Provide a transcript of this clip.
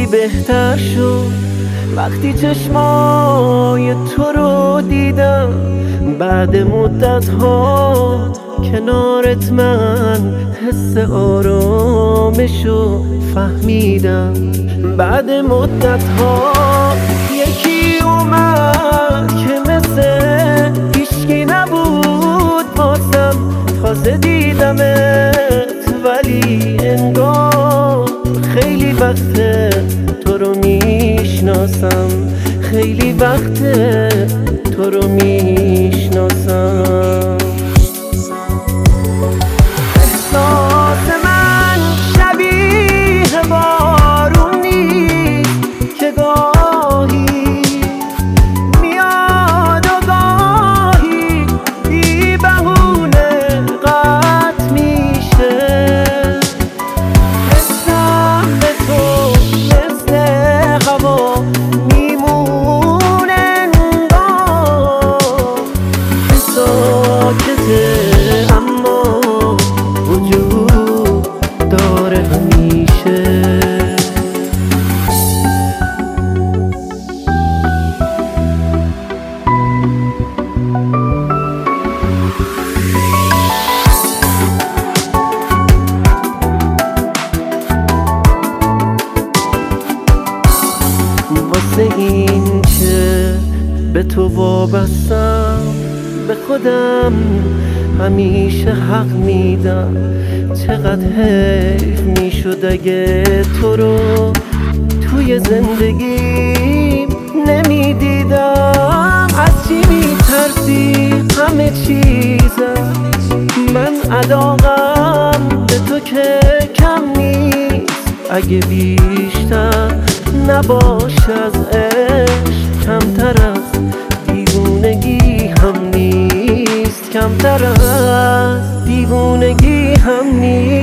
بهتر شد وقتی چشمای تو رو دیدم. بعد مدت ها کنارت من حس آرامشو فهمیدم. بعد مدت ها یکی اومد که مثل هیچکی نبود واسم. تازه دیدمت ولی انگار خیلی وقته تو رو میشناسم. خیلی وقته تو رو میشناسم. احساس من شبیه بارون نیست که گاهی میاد و گاهی بی بهونه قطع میشه. حسم به تو مثل هوا میمونه انگار که ساکته اما وجود داره همیشه. واسه این که به تو وابستم به خودم همیشه حق میدم. چقدر حیف میشد اگه تو رو توی زندگیم نمیدیدم. از چی میترسی همه چیزم، من علاقم به تو که کم نیست. اگه بیشتر نباشه از عشق کمتر از دیوونگی هم نیست. کمتر از دیوونگی هم نیست.